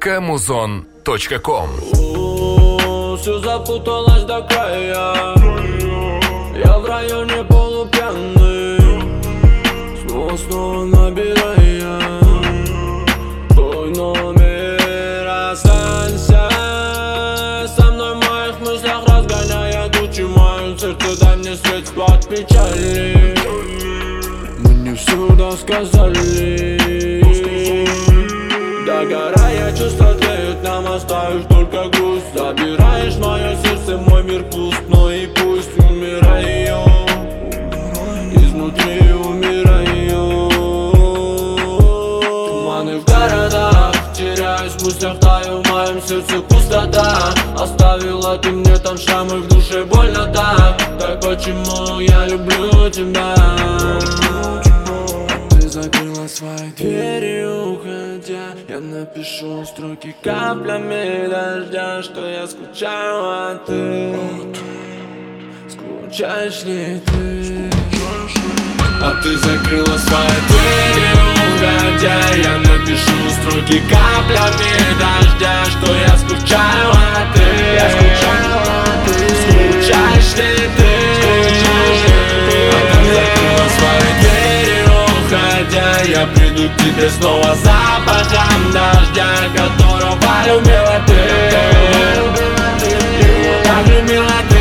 muzon.com. Все запуталось до края. Я в районе полупьяный, снова набирая твой номер. Останься со мной в моих мыслях, разгоняя тучи в моем сердце. Дай мне средства от печали. Мы не всегда сказали. Догорая, чувства тлеют, нам оставишь только грусть. Забираешь мое сердце, мой мир пуст. Но и пусть умираю, изнутри умираю. Туманы в городах, теряюсь в мыслях, таю в моем сердце пустота. Оставила ты мне там шрамы, в душе больно так. Так почему я люблю тебя? Закрыла свои двери, уходя. Я напишу строки каплями дождя, что я скучаю, а ты скучаешь ли ты? А ты закрыла свои двери, уходя. Я напишу строки каплями дождя, что я скучаю, а ты скучаешь ли ты? А ты закрыла свои двери, уходя. Я приду к тебе снова запахом дождя, которого любила ты. Так любила ты.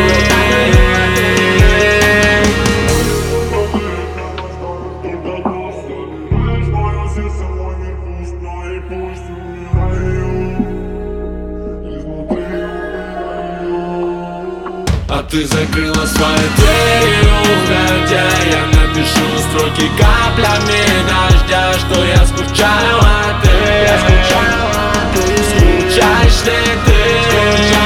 А ты закрыла свои двери, уходя. Я напишу строки каплями дождя, что я скучаю, а ты скучаешь ли ты?